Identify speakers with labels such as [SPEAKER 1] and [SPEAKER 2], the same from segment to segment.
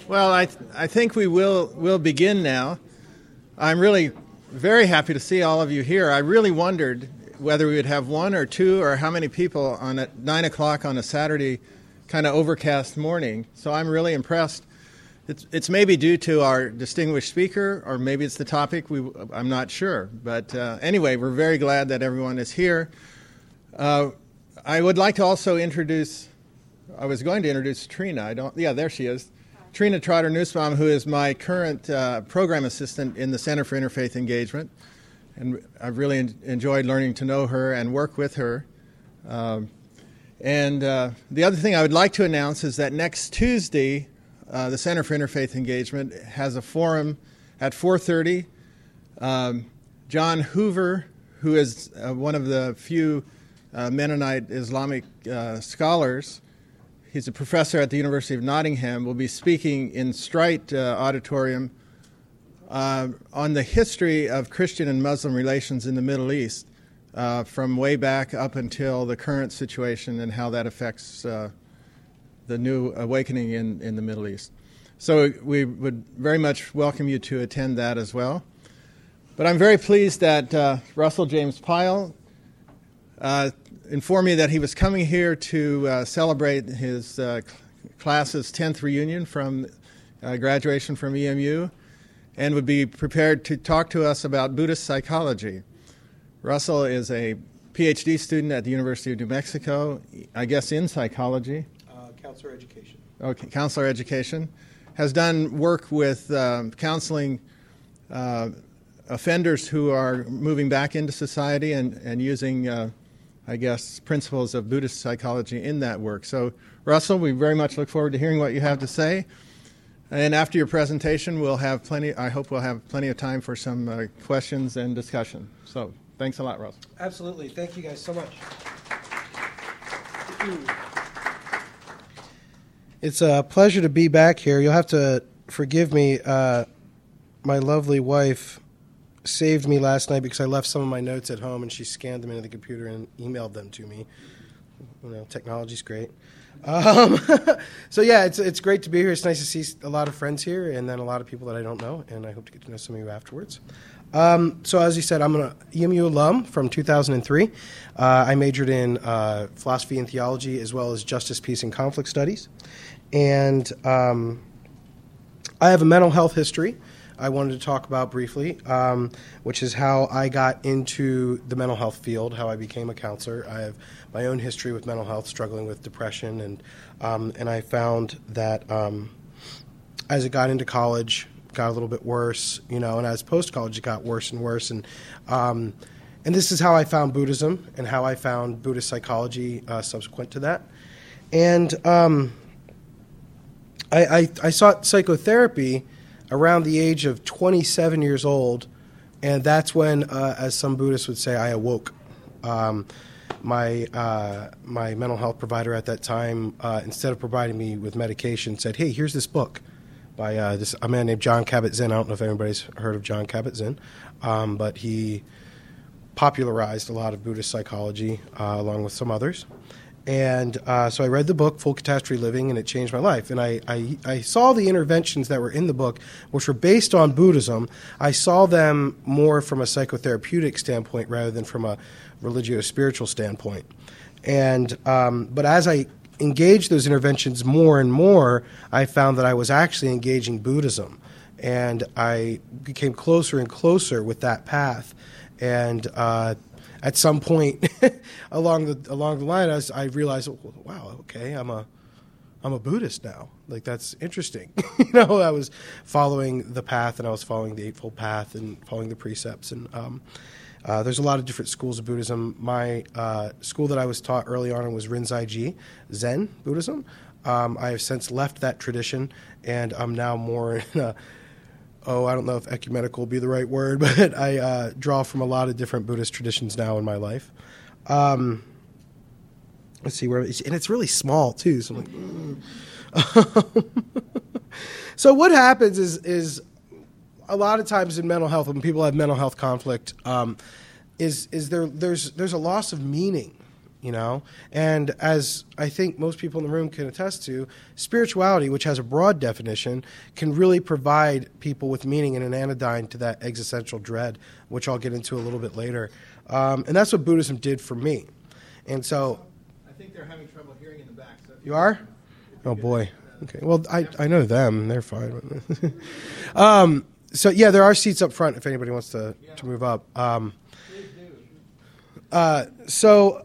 [SPEAKER 1] Well, I think we'll begin now. I'm really very happy to see all of you here. I really wondered whether we would have one or two or how many people on at 9 o'clock on a Saturday kind of overcast morning. So I'm really impressed. It's maybe due to our distinguished speaker, or maybe it's the topic. I'm not sure. But anyway, we're very glad that everyone is here. I would like to also introduce, I was going to introduce Trina. There she is. Trina Trotter-Nussbaum, who is my current program assistant in the Center for Interfaith Engagement. And I've really enjoyed learning to know her and work with her. And the other thing I would like to announce is that next Tuesday, the Center for Interfaith Engagement has a forum at 4:30. John Hoover, who is one of the few Mennonite Islamic scholars, he's a professor at the University of Nottingham, will be speaking in Strite Auditorium on the history of Christian and Muslim relations in the Middle East from way back up until the current situation and how that affects the new awakening in the Middle East. So we would very much welcome you to attend that as well. But I'm very pleased that Russell James Pyle informed me that he was coming here to celebrate his class's 10th reunion from graduation from EMU and would be prepared to talk to us about Buddhist psychology. Russell is a PhD student at the University of New Mexico, I guess in psychology.
[SPEAKER 2] Counselor education.
[SPEAKER 1] Okay, counselor education. Has done work with counseling offenders who are moving back into society and using, I guess, principles of Buddhist psychology in that work. So, Russell, we very much look forward to hearing what you have to say. And after your presentation, I hope we'll have plenty of time for some questions and discussion. So, thanks a lot, Russell.
[SPEAKER 2] Absolutely. Thank you guys so much. It's a pleasure to be back here. You'll have to forgive me. My lovely wife saved me last night because I left some of my notes at home, and she scanned them into the computer and emailed them to me. You know, technology's great. So yeah, it's great to be here. It's nice to see a lot of friends here, and then a lot of people that I don't know, and I hope to get to know some of you afterwards. So as you said, I'm an EMU alum from 2003. I majored in philosophy and theology as well as justice, peace, and conflict studies. And I have a mental health history I wanted to talk about briefly, which is how I got into the mental health field, how I became a counselor. I have my own history with mental health, struggling with depression, and I found that as it got into college, got a little bit worse, and as post-college it got worse and worse. And this is how I found Buddhism and how I found Buddhist psychology subsequent to that. And I sought psychotherapy around the age of 27 years old, and that's when, as some Buddhists would say, I awoke. My mental health provider at that time, instead of providing me with medication, said, "Hey, here's this book by a man named Jon Kabat-Zinn." I don't know if anybody's heard of Jon Kabat-Zinn, but he popularized a lot of Buddhist psychology along with some others. And so I read the book, Full Catastrophe Living, and it changed my life. And I saw the interventions that were in the book, which were based on Buddhism. I saw them more from a psychotherapeutic standpoint rather than from a religio-spiritual standpoint. And but as I engaged those interventions more and more, I found that I was actually engaging Buddhism. And I became closer and closer with that path. And at some point along the line, I realized, wow, okay, I'm a Buddhist now. Like, that's interesting. I was following the path, and I was following the Eightfold Path and following the precepts. And there's a lot of different schools of Buddhism. My school that I was taught early on was Rinzai-ji, Zen Buddhism. I have since left that tradition, and I'm now more in a I don't know if ecumenical would be the right word, but I draw from a lot of different Buddhist traditions now in my life. Let's see where, and it's really small too. So I'm like, So what happens is a lot of times in mental health, when people have mental health conflict, there's a loss of meaning you know? And as I think most people in the room can attest to, spirituality, which has a broad definition, can really provide people with meaning and an anodyne to that existential dread, which I'll get into a little bit later. And that's what Buddhism did for me. And so...
[SPEAKER 1] I think they're having trouble hearing in the back. So
[SPEAKER 2] you are? Oh, boy. Okay. Well, I know them. They're fine. So, yeah, there are seats up front if anybody wants to move up. So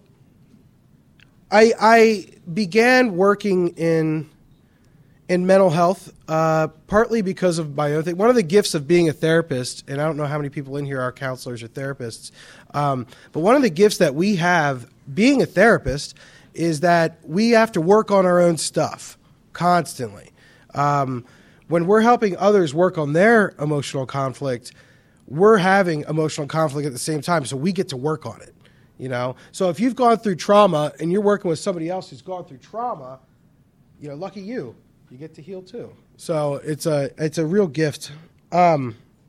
[SPEAKER 2] I began working in mental health, partly because of my own thing. One of the gifts of being a therapist, and I don't know how many people in here are counselors or therapists, but one of the gifts that we have being a therapist is that we have to work on our own stuff constantly. When we're helping others work on their emotional conflict, we're having emotional conflict at the same time, so we get to work on it. You know, so if you've gone through trauma and you're working with somebody else who's gone through trauma, you know, lucky you get to heal too. So it's a real gift. So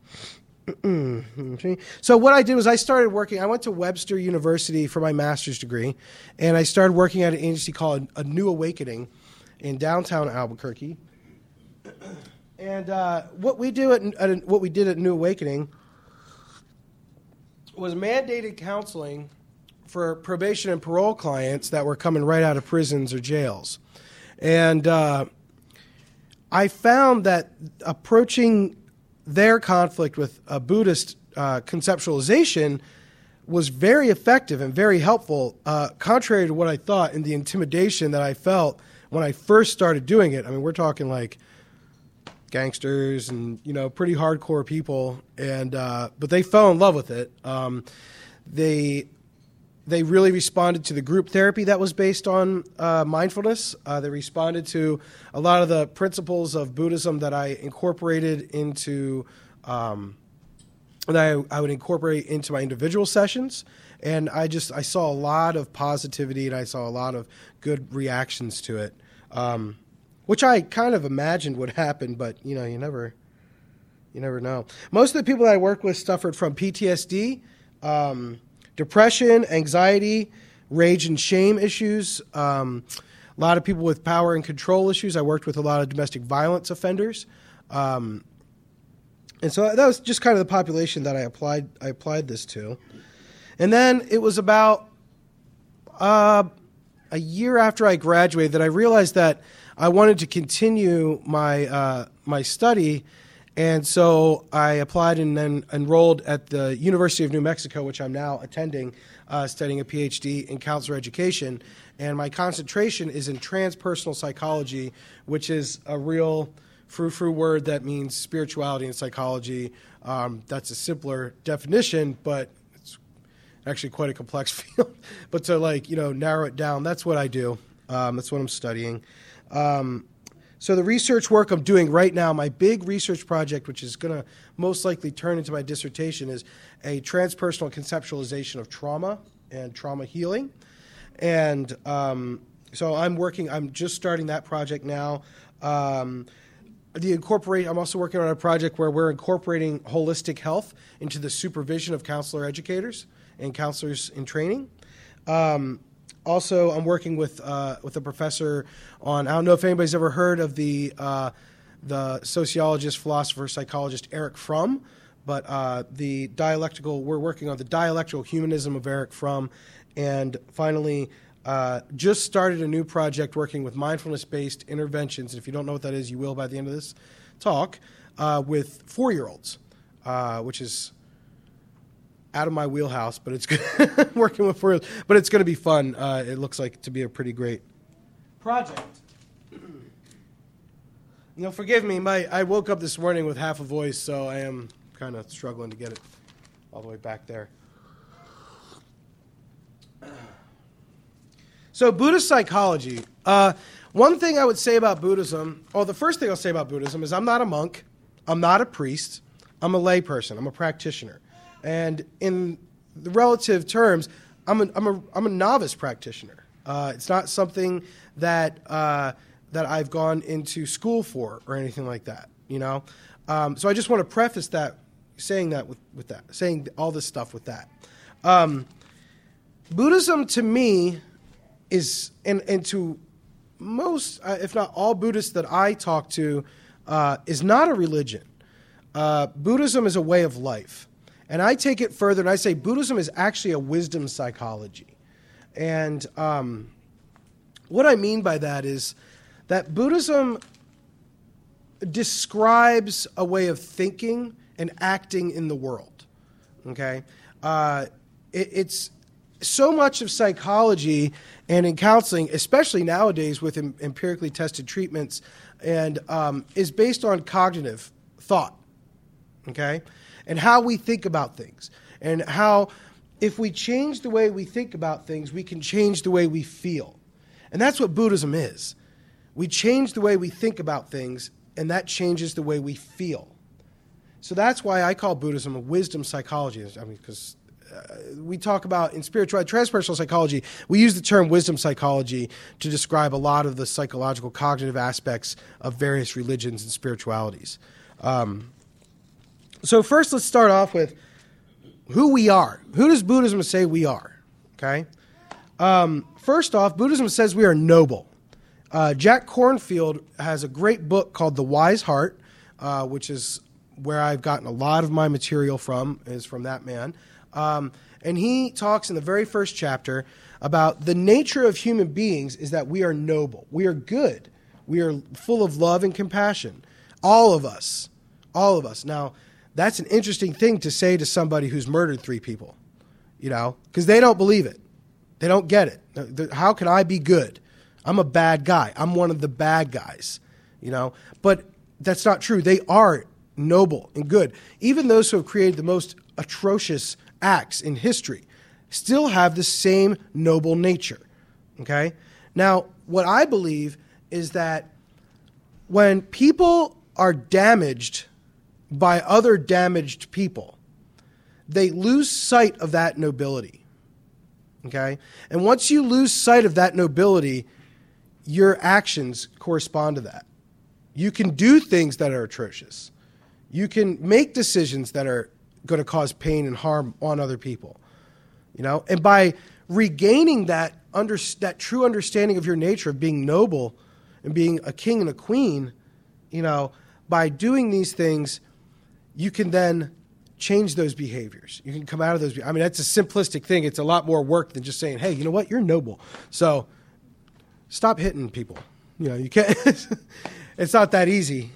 [SPEAKER 2] what I did was I started working. I went to Webster University for my master's degree, and I started working at an agency called A New Awakening in downtown Albuquerque. And what we did at New Awakening was mandated counseling for probation and parole clients that were coming right out of prisons or jails. And I found that approaching their conflict with a Buddhist conceptualization was very effective and very helpful, contrary to what I thought and the intimidation that I felt when I first started doing it. I mean, we're talking like gangsters and, you know, pretty hardcore people, and but they fell in love with it. They really responded to the group therapy that was based on mindfulness. They responded to a lot of the principles of Buddhism that I incorporated into that I would incorporate into my individual sessions. And I saw a lot of positivity, and I saw a lot of good reactions to it, which I kind of imagined would happen, but you know, you never know. Most of the people that I work with suffered from PTSD, depression, anxiety, rage and shame issues, a lot of people with power and control issues. I worked with a lot of domestic violence offenders. And so that was just kind of the population that I applied this to. And then it was about a year after I graduated that I realized that I wanted to continue my my study. And so I applied and then enrolled at the University of New Mexico, which I'm now attending, studying a PhD in counselor education. And my concentration is in transpersonal psychology, which is a real frou-frou word that means spirituality and psychology. That's a simpler definition, but it's actually quite a complex field. But to narrow it down, that's what I do. That's what I'm studying. So the research work I'm doing right now, my big research project, which is going to most likely turn into my dissertation, is a transpersonal conceptualization of trauma and trauma healing. And so I'm just starting that project now. I'm also working on a project where we're incorporating holistic health into the supervision of counselor educators and counselors in training. Also, I'm working with a professor on, I don't know if anybody's ever heard of the sociologist, philosopher, psychologist Erich Fromm, but we're working on the dialectical humanism of Erich Fromm, and finally just started a new project working with mindfulness-based interventions, and if you don't know what that is, you will by the end of this talk, with 4-year-olds, which is out of my wheelhouse, but it's good working with 4-year-olds, but it's going to be fun. It looks like to be a pretty great project. Forgive me, I woke up this morning with half a voice, so I am kind of struggling to get it all the way back there. So Buddhist psychology. One thing I would say about Buddhism, the first thing I'll say about Buddhism is I'm not a monk, I'm not a priest, I'm a lay person, I'm a practitioner. And in the relative terms, I'm a novice practitioner. It's not something that I've gone into school for or anything like that. So I just want to preface that, saying all this stuff with that. Buddhism to me is, and to most, if not all Buddhists that I talk to, is not a religion. Buddhism is a way of life. And I take it further and I say Buddhism is actually a wisdom psychology. And what I mean by that is that Buddhism describes a way of thinking and acting in the world. Okay? It's so much of psychology and in counseling, especially nowadays with empirically tested treatments, and is based on cognitive thought. Okay? And how we think about things. And how if we change the way we think about things, we can change the way we feel. And that's what Buddhism is. We change the way we think about things, and that changes the way we feel. So that's why I call Buddhism a wisdom psychology. I mean, because we talk about in spirituality, transpersonal psychology, we use the term wisdom psychology to describe a lot of the psychological cognitive aspects of various religions and spiritualities. So first, let's start off with who we are. Who does Buddhism say we are? Okay. First off, Buddhism says we are noble. Jack Kornfield has a great book called The Wise Heart, which is where I've gotten a lot of my material from, is from that man. And he talks in the very first chapter about the nature of human beings is that we are noble. We are good. We are full of love and compassion. All of us. All of us. Now, that's an interesting thing to say to somebody who's murdered 3 people, because they don't believe it. They don't get it. How can I be good? I'm a bad guy. I'm one of the bad guys, But that's not true. They are noble and good. Even those who have created the most atrocious acts in history still have the same noble nature, okay? Now, what I believe is that when people are damaged by other damaged people, they lose sight of that nobility, okay? And once you lose sight of that nobility, your actions correspond to that. You can do things that are atrocious. You can make decisions that are going to cause pain and harm on other people, And by regaining that true understanding of your nature of being noble and being a king and a queen, by doing these things, you can then change those behaviors. You can come out of those. I mean, that's a simplistic thing. It's a lot more work than just saying, hey, you know what? You're noble. So stop hitting people. You can't. It's not that easy.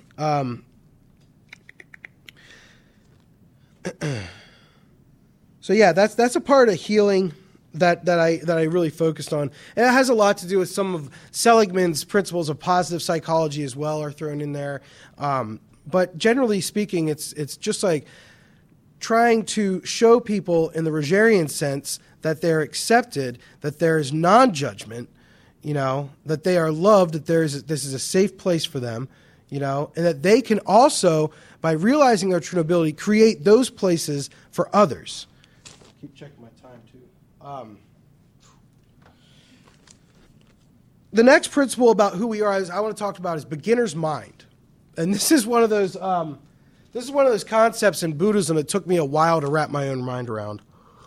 [SPEAKER 2] So yeah, that's a part of healing that I really focused on, and it has a lot to do with some of Seligman's principles of positive psychology as well are thrown in there. But generally speaking, it's just like trying to show people in the Rogerian sense that they're accepted, that there is non-judgment, that they are loved, that this is a safe place for them, and that they can also, by realizing their true nobility, create those places for others. Keep checking my time, too. The next principle about who we are I want to talk about is beginner's mind. And this is one of those concepts in Buddhism that took me a while to wrap my own mind around.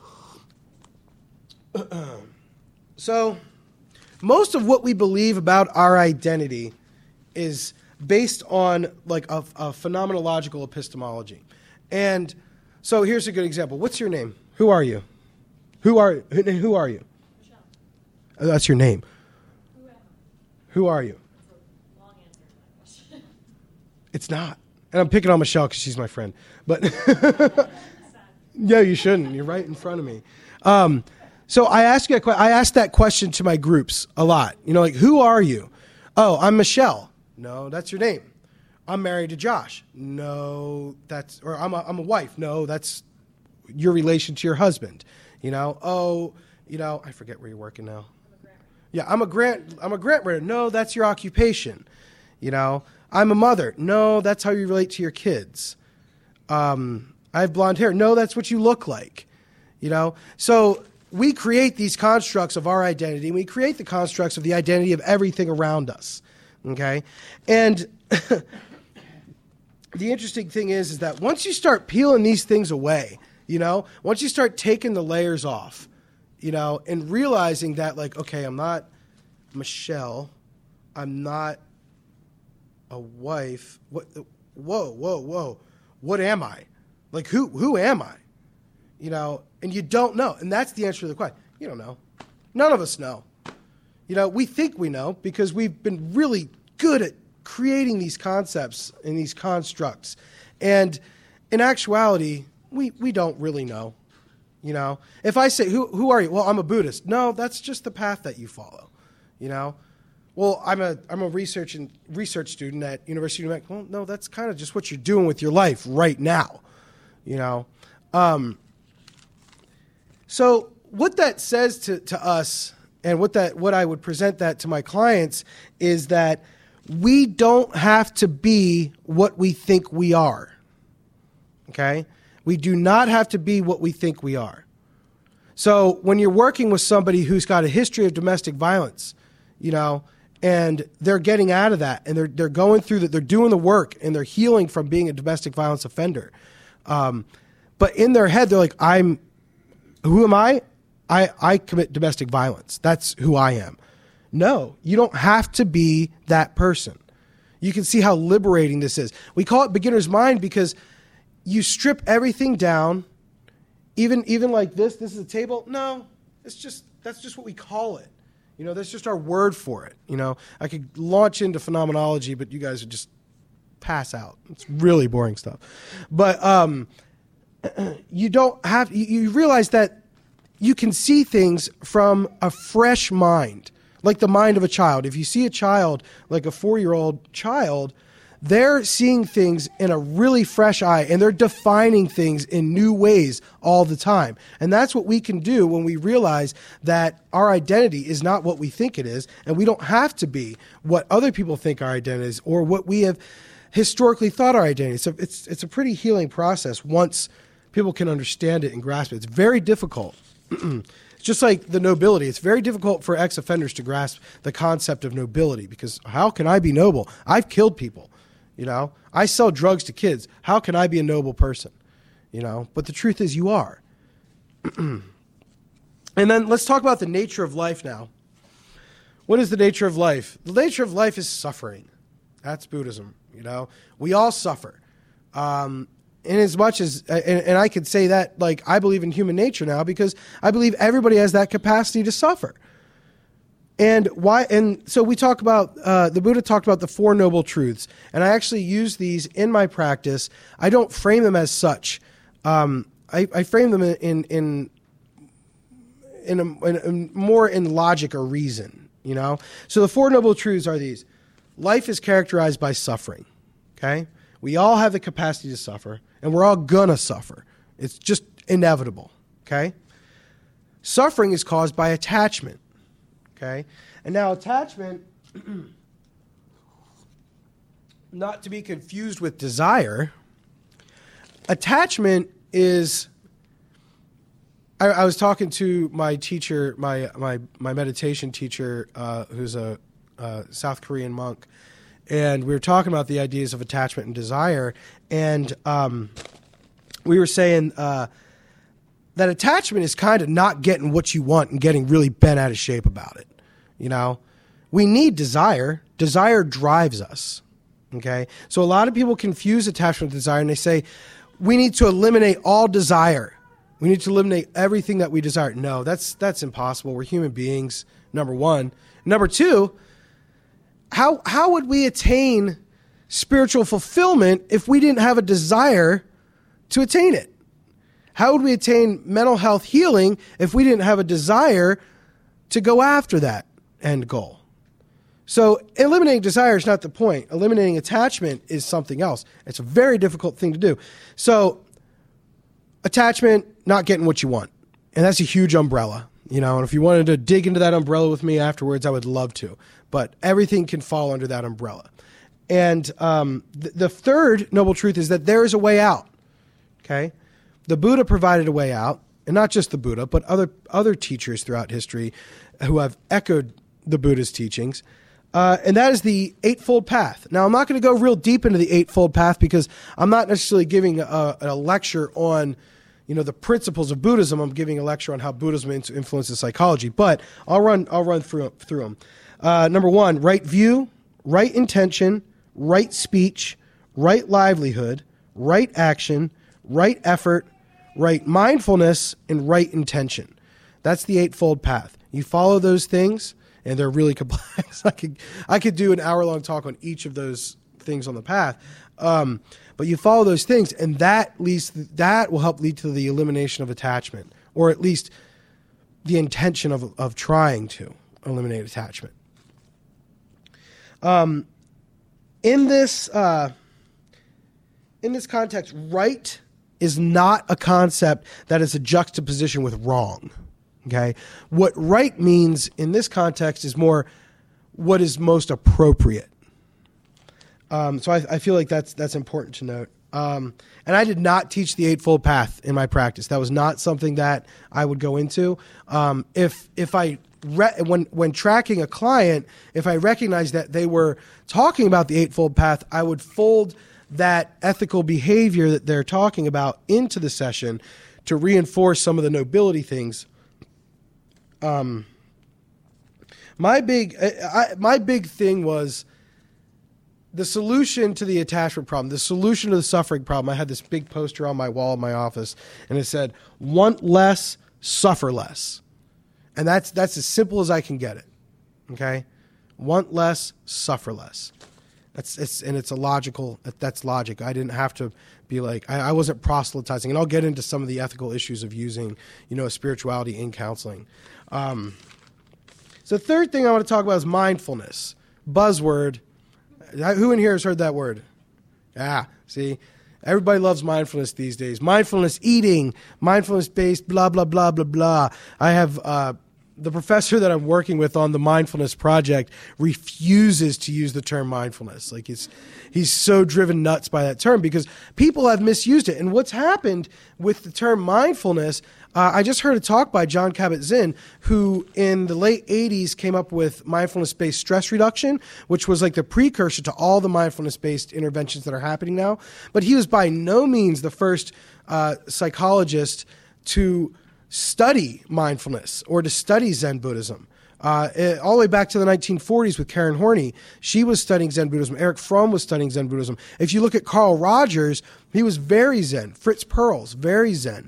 [SPEAKER 2] So, most of what we believe about our identity is based on like a phenomenological epistemology. And so here's a good example. What's your name? Who are you? Who are you? Michelle. That's your name. Who are you?
[SPEAKER 3] It's a long answer to that question.
[SPEAKER 2] It's not. And I'm picking on Michelle because she's my friend. But yeah, you shouldn't. You're right in front of me. So I ask that question to my groups a lot. Like, who are you? Oh, I'm Michelle. No, that's your name. I'm married to Josh. No, I'm a wife. No, that's your relation to your husband. I forget where you're working now. I'm a grant writer. No, that's your occupation. I'm a mother. No, that's how you relate to your kids. I have blonde hair. No, that's what you look like. So we create these constructs of our identity, and we create the constructs of the identity of everything around us. Okay? And the interesting thing is that once you start peeling these things away, once you start taking the layers off, and realizing that, like, okay, I'm not Michelle, I'm not a wife. Whoa. What am I? Like, who am I? And you don't know. And that's the answer to the question. You don't know. None of us know. We think we know because we've been really good at creating these concepts and these constructs. And in actuality, we don't really know. If I say, who are you? Well, I'm a Buddhist. No, that's just the path that you follow. Well, I'm a research student at University of New Mexico. Well, no, that's kind of just what you're doing with your life right now. So what that says to us, and what I would present that to my clients, is that we don't have to be what we think we are. Okay? We do not have to be what we think we are. So when you're working with somebody who's got a history of domestic violence, and they're getting out of that, and they're going through that, they're doing the work, and they're healing from being a domestic violence offender. But in their head, they're like, who am I? I commit domestic violence. That's who I am. No, you don't have to be that person. You can see how liberating this is. We call it beginner's mind because you strip everything down, even like this. This is a table. No, that's just what we call it. That's just our word for it. I could launch into phenomenology, but you guys would just pass out. It's really boring stuff. But you don't have. You realize that you can see things from a fresh mind, like the mind of a child. If you see a child, like a 4-year-old child, they're seeing things in a really fresh eye, and they're defining things in new ways all the time. And that's what we can do when we realize that our identity is not what we think it is, and we don't have to be what other people think our identity is or what we have historically thought our identity is. So it's a pretty healing process once people can understand it and grasp it. It's very difficult. It's just like the nobility. It's very difficult for ex-offenders to grasp the concept of nobility because how can I be noble? I've killed people. I sell drugs to kids. How can I be a noble person? But the truth is you are. And then let's talk about the nature of life now. What is the nature of life? The nature of life is suffering. That's Buddhism. We all suffer. In as much as, and I could say that, like, I believe in human nature now because I believe everybody has that capacity to suffer. And why? And so we talk about, the Buddha talked about the Four Noble Truths, and I actually use these in my practice. I don't frame them as such. I frame them in more in logic or reason, So the Four Noble Truths are these. Life is characterized by suffering, okay? We all have the capacity to suffer, and we're all gonna suffer. It's just inevitable, okay? Suffering is caused by attachment, okay? And now attachment, not to be confused with desire, attachment is, I was talking to my teacher, my meditation teacher, who's a South Korean monk, and we were talking about the ideas of attachment and desire, and we were saying that attachment is kind of not getting what you want and getting really bent out of shape about it. We need desire. Desire drives us, okay? So a lot of people confuse attachment with desire, and they say, we need to eliminate all desire. We need to eliminate everything that we desire. No, that's impossible. We're human beings, number one. Number two, how would we attain spiritual fulfillment if we didn't have a desire to attain it? How would we attain mental health healing if we didn't have a desire to go after that end goal? So eliminating desire is not the point. Eliminating attachment is something else. It's a very difficult thing to do. So attachment, not getting what you want. And that's a huge umbrella. And if you wanted to dig into that umbrella with me afterwards, I would love to. But everything can fall under that umbrella. And the third noble truth is that there is a way out. Okay? The Buddha provided a way out, and not just the Buddha, but other teachers throughout history who have echoed the Buddha's teachings. And that is the Eightfold Path. Now, I'm not going to go real deep into the Eightfold Path because I'm not necessarily giving a lecture on, the principles of Buddhism. I'm giving a lecture on how Buddhism influences psychology, but I'll run through them. Number one, right view, right intention, right speech, right livelihood, right action, right effort, right mindfulness, and right intention. That's the Eightfold Path. You follow those things, and they're really complex. I could do an hour-long talk on each of those things on the path. But you follow those things, and that will help lead to the elimination of attachment, or at least the intention of trying to eliminate attachment. In this context, right is not a concept that is a juxtaposition with wrong. Okay, what right means in this context is more what is most appropriate. So I feel like that's important to note. And I did not teach the Eightfold Path in my practice. That was not something that I would go into. When tracking a client, if I recognized that they were talking about the Eightfold Path, I would fold that ethical behavior that they're talking about into the session to reinforce some of the nobility things. My big thing was the solution to the attachment problem, the solution to the suffering problem. I had this big poster on my wall in my office, and it said, "Want less, suffer less." And that's as simple as I can get it. Okay? Want less, suffer less. That's a logical, that's logic. I didn't have to be like, I wasn't proselytizing. And I'll get into some of the ethical issues of using, spirituality in counseling. So the third thing I want to talk about is mindfulness. Buzzword. Who in here has heard that word? See? Everybody loves mindfulness these days. Mindfulness eating, mindfulness-based, blah, blah, blah, blah, blah. I have the professor that I'm working with on the mindfulness project refuses to use the term mindfulness. Like he's so driven nuts by that term because people have misused it. And what's happened with the term mindfulness, I just heard a talk by Jon Kabat-Zinn, who in the late 80s came up with mindfulness-based stress reduction, which was like the precursor to all the mindfulness-based interventions that are happening now. But he was by no means the first psychologist to study mindfulness or to study Zen Buddhism. All the way back to the 1940s with Karen Horney, she was studying Zen Buddhism. Erich Fromm was studying Zen Buddhism. If you look at Carl Rogers, he was very Zen. Fritz Perls, very Zen.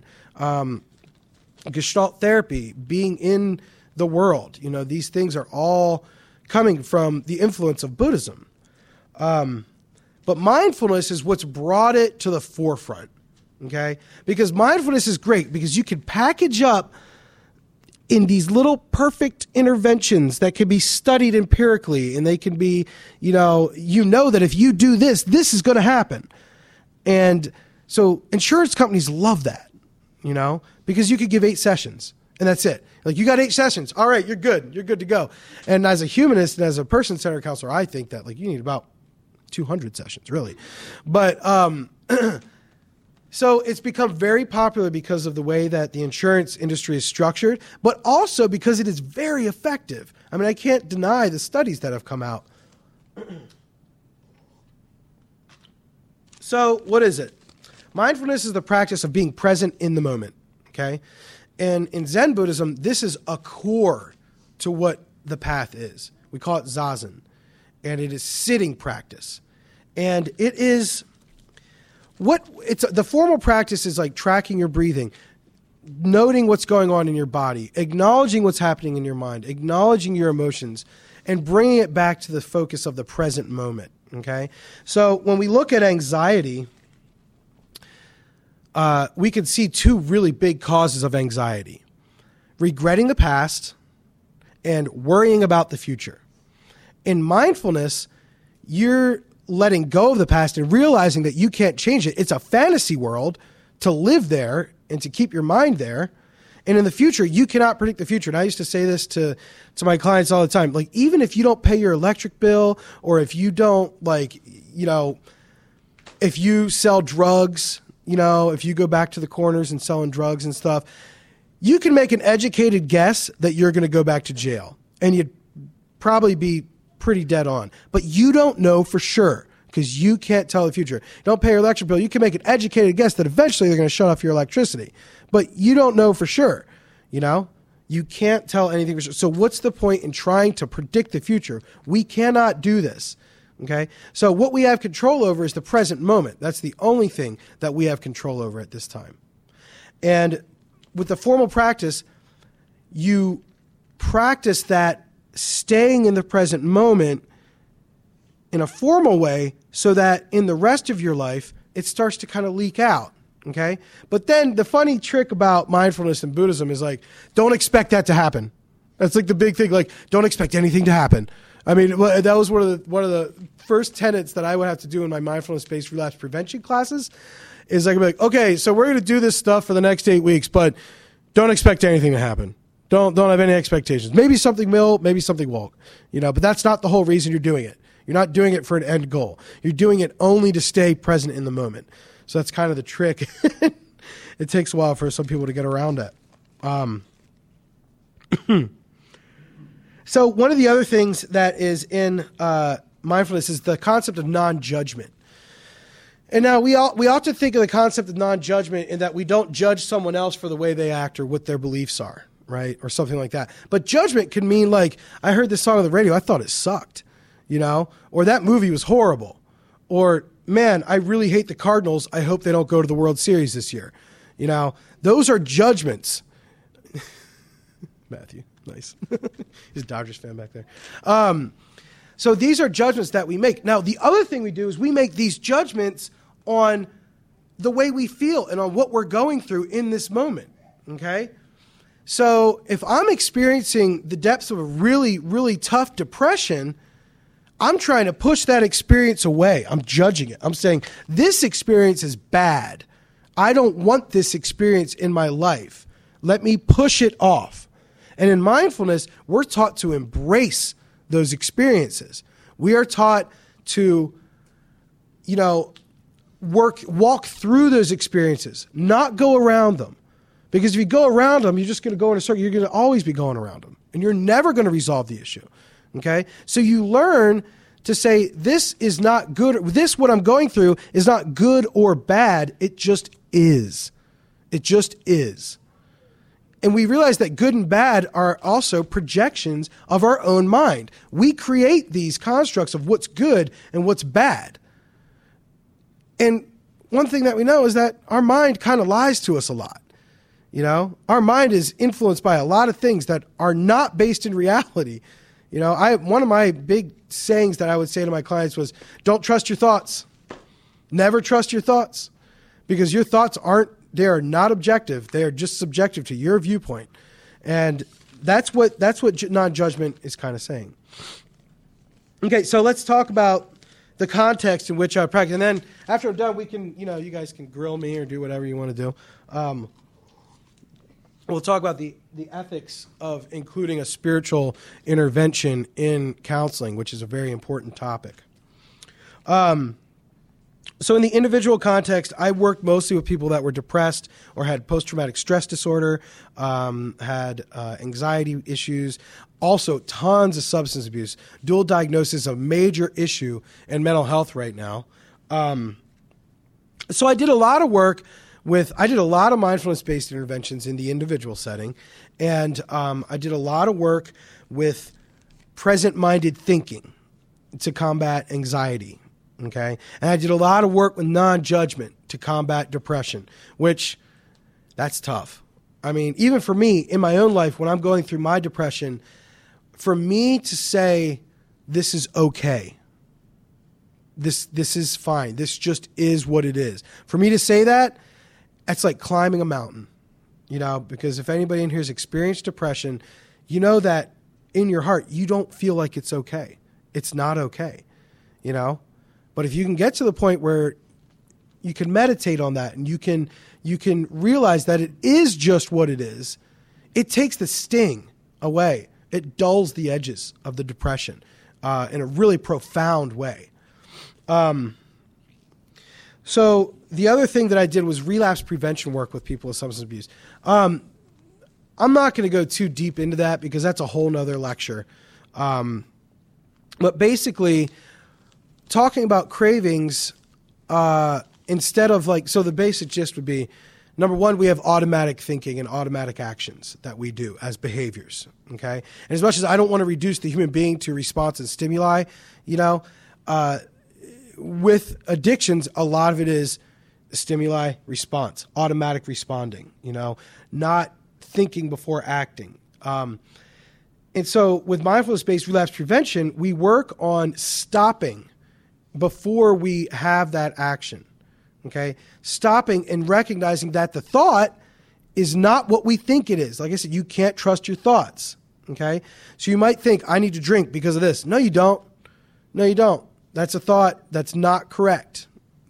[SPEAKER 2] Gestalt therapy, being in the world. These things are all coming from the influence of Buddhism. But mindfulness is what's brought it to the forefront. Okay? Because mindfulness is great because you can package up in these little perfect interventions that can be studied empirically, and they can be, that if you do this, this is going to happen. And so insurance companies love that, because you could give 8 sessions and that's it. Like, you got 8 sessions. All right, you're good. You're good to go. And as a humanist and as a person-centered counselor, I think that you need about 200 sessions, really. But, so it's become very popular because of the way that the insurance industry is structured, but also because it is very effective. I mean, I can't deny the studies that have come out. So what is it? Mindfulness is the practice of being present in the moment, okay? And in Zen Buddhism, this is a core to what the path is. We call it Zazen, and it is sitting practice. And it is... the formal practice is like tracking your breathing, noting what's going on in your body, acknowledging what's happening in your mind, acknowledging your emotions, and bringing it back to the focus of the present moment. Okay? So when we look at anxiety, we can see 2 really big causes of anxiety: regretting the past and worrying about the future. In mindfulness, you're letting go of the past and realizing that you can't change it. It's a fantasy world to live there and to keep your mind there. And in the future, you cannot predict the future. And I used to say this to my clients all the time. Like, even if you don't pay your electric bill, or if you don't, if you sell drugs, if you go back to the corners and selling drugs and stuff, you can make an educated guess that you're going to go back to jail. And you'd probably be pretty dead on. But you don't know for sure, because you can't tell the future. Don't pay your electric bill. You can make an educated guess that eventually they're going to shut off your electricity, but you don't know for sure. You know, you can't tell anything for sure. So what's the point in trying to predict the future? We cannot do this. Okay. So what we have control over is the present moment. That's the only thing that we have control over at this time. And with the formal practice, you practice that staying in the present moment in a formal way so that in the rest of your life, it starts to kind of leak out. Okay. But then the funny trick about mindfulness and Buddhism is like, don't expect that to happen. That's like the big thing. Like, don't expect anything to happen. I mean, that was one of the first tenets that I would have to do in my mindfulness-based relapse prevention classes is like, okay, so we're going to do this stuff for the next 8 weeks, but don't expect anything to happen. Don't have any expectations. Maybe something will, maybe something won't. You know, but that's not the whole reason you're doing it. You're not doing it for an end goal. You're doing it only to stay present in the moment. So that's kind of the trick. It takes a while for some people to get around it. So one of the other things that is in mindfulness is the concept of non-judgment. And now we ought to think of the concept of non-judgment in that we don't judge someone else for the way they act or what their beliefs are, right? Or something like that. But judgment can mean like, I heard this song on the radio, I thought it sucked, you know? Or that movie was horrible. Or, man, I really hate the Cardinals. I hope they don't go to the World Series this year. You know, those are judgments. Matthew. Nice. He's a Dodgers fan back there. So these are judgments that we make. Now, the other thing we do is we make these judgments on the way we feel and on what we're going through in this moment, okay? So if I'm experiencing the depths of a really, really tough depression, I'm trying to push that experience away. I'm judging it. I'm saying, this experience is bad. I don't want this experience in my life. Let me push it off. And in mindfulness, we're taught to embrace those experiences. We are taught to, you know, walk through those experiences, not go around them. Because if you go around them, you're just going to go in a circle. You're going to always be going around them. And you're never going to resolve the issue. Okay? So you learn to say, this is not good. This, what I'm going through, is not good or bad. It just is. It just is. And we realize that good and bad are also projections of our own mind. We create these constructs of what's good and what's bad. And one thing that we know is that our mind kind of lies to us a lot. You know, our mind is influenced by a lot of things that are not based in reality. You know, one of my big sayings that I would say to my clients was, don't trust your thoughts. Never trust your thoughts. Because your thoughts they are not objective. They are just subjective to your viewpoint. And that's what non-judgment is kind of saying. Okay, so let's talk about the context in which I practice. And then after I'm done, we can, you know, you guys can grill me or do whatever you want to do. We'll talk about the ethics of including a spiritual intervention in counseling, which is a very important topic. So in the individual context, I worked mostly with people that were depressed or had post-traumatic stress disorder, had anxiety issues, also tons of substance abuse. Dual diagnosis is a major issue in mental health right now. So I did a lot of work I did a lot of mindfulness-based interventions in the individual setting, and I did a lot of work with present-minded thinking to combat anxiety. Okay. And I did a lot of work with non-judgment to combat depression, which that's tough. I mean, even for me in my own life, when I'm going through my depression, for me to say, this is okay. This is fine. This just is what it is. For me to say that, that's like climbing a mountain, you know, because if anybody in here has experienced depression, you know that in your heart, you don't feel like it's okay. It's not okay, you know? But if you can get to the point where you can meditate on that and you can realize that it is just what it is, it takes the sting away. It dulls the edges of the depression in a really profound way. So the other thing that I did was relapse prevention work with people with substance abuse. I'm not going to go too deep into that because that's a whole nother lecture. But basically, talking about cravings, instead of like, so the basic gist would be, number one, we have automatic thinking and automatic actions that we do as behaviors, okay? And as much as I don't want to reduce the human being to response and stimuli, with addictions, a lot of it is stimuli, response, automatic responding, not thinking before acting. And so with mindfulness-based relapse prevention, we work on stopping before we have that action, okay? Stopping and recognizing that the thought is not what we think it is. Like I said, you can't trust your thoughts, okay? So you might think, I need to drink because of this. No, you don't. No, you don't. That's a thought that's not correct,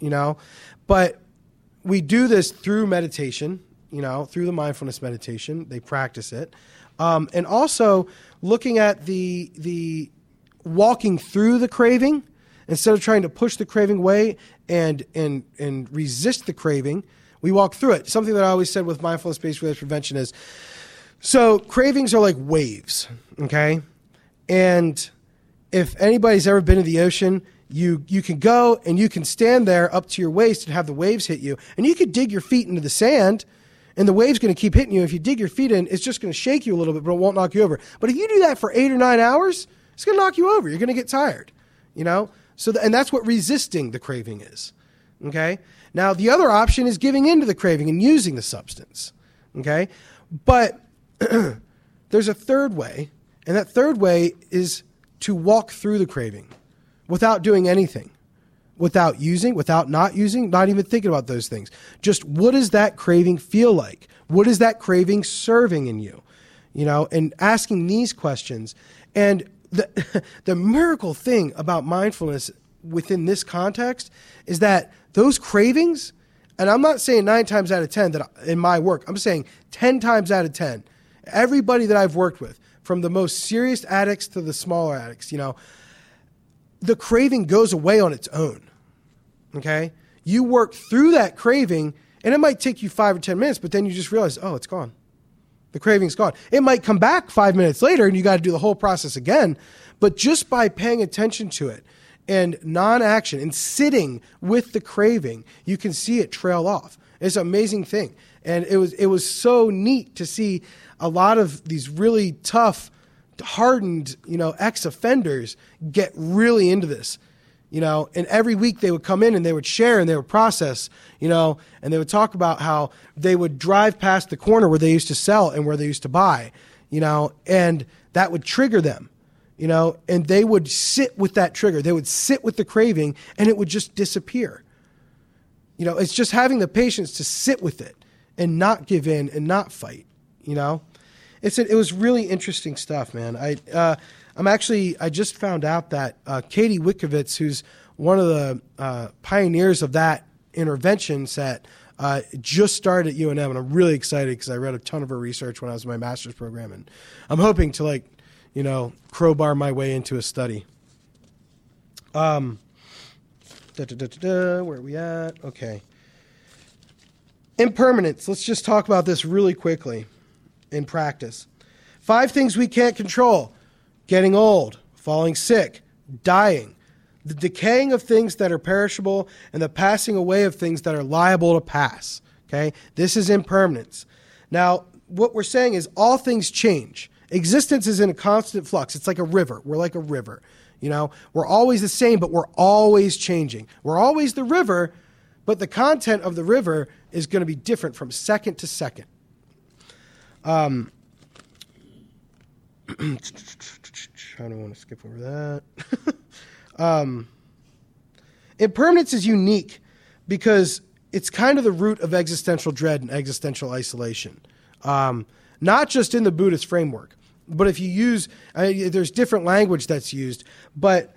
[SPEAKER 2] But we do this through meditation, through the mindfulness meditation. They practice it. And also looking at the walking through the craving, instead of trying to push the craving away and resist the craving, we walk through it. Something that I always said with mindfulness-based relapse prevention is, so cravings are like waves, okay? And if anybody's ever been to the ocean, you can go and you can stand there up to your waist and have the waves hit you. And you could dig your feet into the sand, and the wave's going to keep hitting you. If you dig your feet in, it's just going to shake you a little bit, but it won't knock you over. But if you do that for 8 or 9 hours, it's going to knock you over. You're going to get tired, So, and that's what resisting the craving is, okay? Now, the other option is giving in to the craving and using the substance, okay? But there's a third way, and that third way is to walk through the craving without doing anything, without using, without not using, not even thinking about those things. Just what does that craving feel like? What is that craving serving in you? And asking these questions. And the miracle thing about mindfulness within this context is that those cravings, and I'm not saying 9 times out of 10 that in my work, I'm saying 10 times out of 10, everybody that I've worked with, from the most serious addicts to the smaller addicts, the craving goes away on its own, okay? You work through that craving, and it might take you 5 or 10 minutes, but then you just realize, oh, it's gone. The craving's gone. It might come back 5 minutes later, and you got to do the whole process again, but just by paying attention to it and non-action and sitting with the craving, you can see it trail off. It's an amazing thing. And it was so neat to see a lot of these really tough, hardened, ex-offenders get really into this, and every week they would come in and they would share and they would process, and they would talk about how they would drive past the corner where they used to sell and where they used to buy, and that would trigger them, and they would sit with that trigger. They would sit with the craving and it would just disappear. It's just having the patience to sit with it and not give in and not fight, It was really interesting stuff, man. I just found out that Katie Witkovitz, who's one of the pioneers of that intervention set, just started at UNM, and I'm really excited because I read a ton of her research when I was in my master's program, and I'm hoping to crowbar my way into a study. Where are we at? Okay. Impermanence. Let's just talk about this really quickly in practice. 5 things we can't control: getting old, falling sick, dying, the decaying of things that are perishable, and the passing away of things that are liable to pass. Okay? This is impermanence. Now, what we're saying is all things change. Existence is in a constant flux. It's like a river. We're like a river. We're always the same, but we're always changing. We're always the river, but the content of the river is going to be different from second to second. I don't want to skip over that. Impermanence is unique because it's kind of the root of existential dread and existential isolation. Not just in the Buddhist framework, but if you use, there's different language that's used, but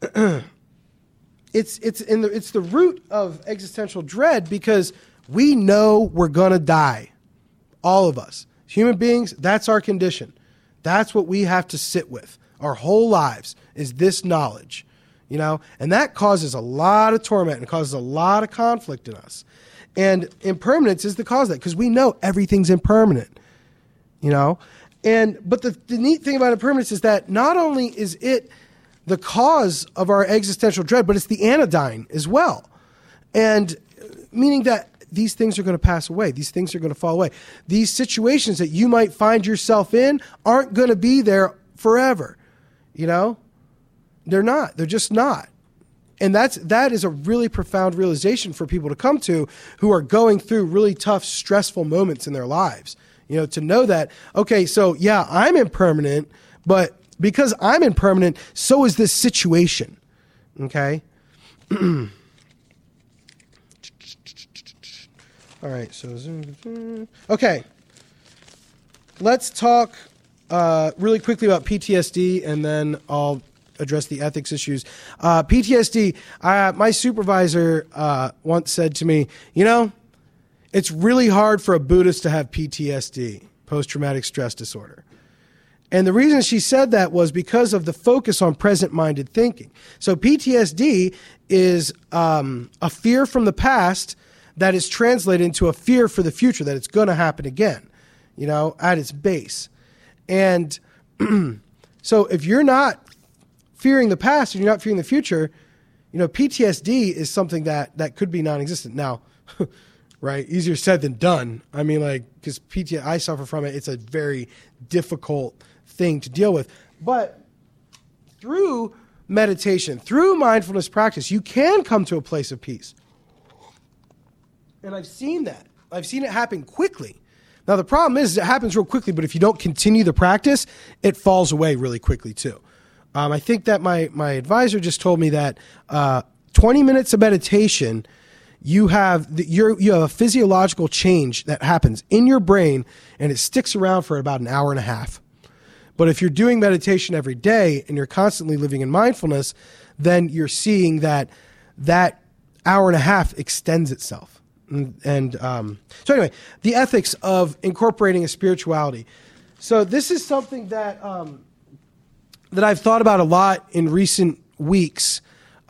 [SPEAKER 2] it's the root of existential dread because we know we're going to die. All of us. Human beings, that's our condition. That's what we have to sit with our whole lives, is this knowledge, and that causes a lot of torment and causes a lot of conflict in us. And impermanence is the cause of that because we know everything's impermanent, but the neat thing about impermanence is that not only is it the cause of our existential dread, but it's the anodyne as well. And meaning that these things are going to pass away. These things are going to fall away. These situations that you might find yourself in aren't going to be there forever. You know? They're not. They're just not. And that is a really profound realization for people to come to who are going through really tough, stressful moments in their lives. You know, to know that, okay, so yeah, I'm impermanent, but because I'm impermanent, so is this situation. Okay? All right, so okay. Let's talk really quickly about PTSD, and then I'll address the ethics issues. PTSD, my supervisor once said to me, you know, it's really hard for a Buddhist to have PTSD, post-traumatic stress disorder. And the reason she said that was because of the focus on present-minded thinking. So PTSD is a fear from the past that is translated into a fear for the future, that it's going to happen again, you know, at its base. And so if you're not fearing the past and you're not fearing the future, you know, PTSD is something that could be non-existent. Now, right, easier said than done. I mean, like, because PTSD, I suffer from it. It's a very difficult thing to deal with. But through meditation, through mindfulness practice, you can come to a place of peace. And I've seen that. I've seen it happen quickly. Now, the problem is it happens real quickly, but if you don't continue the practice, it falls away really quickly too. I think that my advisor just told me that 20 minutes of meditation, you have a physiological change that happens in your brain, and it sticks around for about an hour and a half. But if you're doing meditation every day and you're constantly living in mindfulness, then you're seeing that hour and a half extends itself. So anyway, the ethics of incorporating a spirituality. So this is something that I've thought about a lot in recent weeks.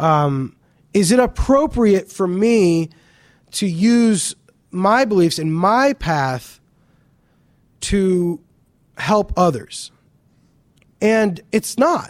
[SPEAKER 2] Is it appropriate for me to use my beliefs and my path to help others? And it's not.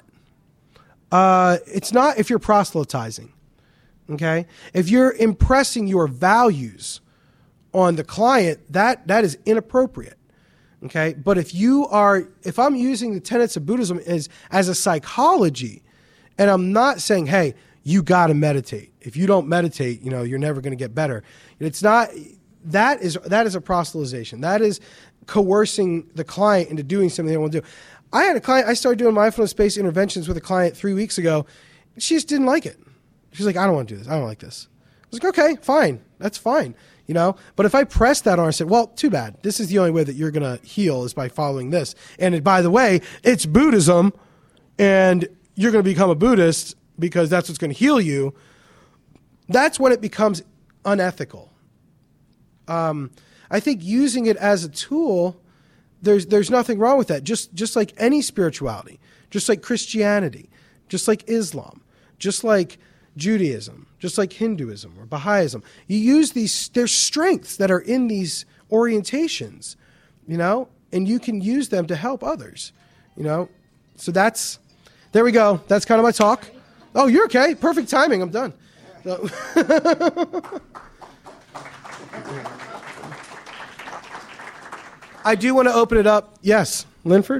[SPEAKER 2] It's not if you're proselytizing. Okay? If you're impressing your values on the client, that is inappropriate. Okay? But if I'm using the tenets of Buddhism as a psychology, and I'm not saying, hey, you got to meditate. If you don't meditate, you know, you're never going to get better. It's not, that is a proselytization. That is coercing the client into doing something they don't want to do. I had a client, I started doing mindfulness-based interventions with a client 3 weeks ago. She just didn't like it. She's like, I don't want to do this. I don't like this. I was like, okay, fine. That's fine. You know, but if I pressed that on her and said, well, too bad. This is the only way that you're going to heal is by following this. And by the way, it's Buddhism, and you're going to become a Buddhist because that's what's going to heal you. That's when it becomes unethical. I think using it as a tool, there's nothing wrong with that. Just like any spirituality, just like Christianity, just like Islam, just like Judaism, just like Hinduism or Baha'ism. You use there's strengths that are in these orientations, you know, and you can use them to help others, you know. So there we go. That's kind of my talk. Oh, you're okay. Perfect timing. I'm done. So I do want to open it up. Yes, Linford?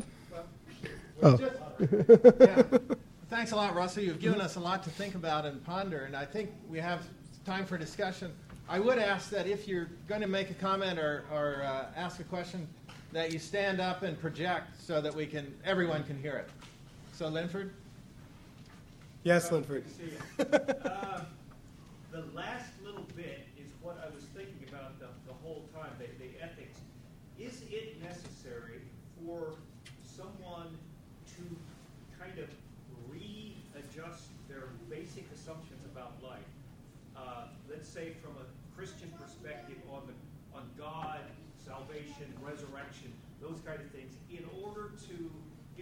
[SPEAKER 1] Yeah. Thanks a lot, Russell. You've given us a lot to think about and ponder, and I think we have time for discussion. I would ask that if you're going to make a comment or ask a question, that you stand up and project so that everyone can hear it. So, Linford?
[SPEAKER 2] Yes, Linford.
[SPEAKER 4] The last little bit is what I was thinking about the whole time, the ethics. Is it necessary for someone to kind of readjust their basic assumptions about life? Let's say from a Christian perspective on God, salvation, resurrection, those kind of things, in order to, do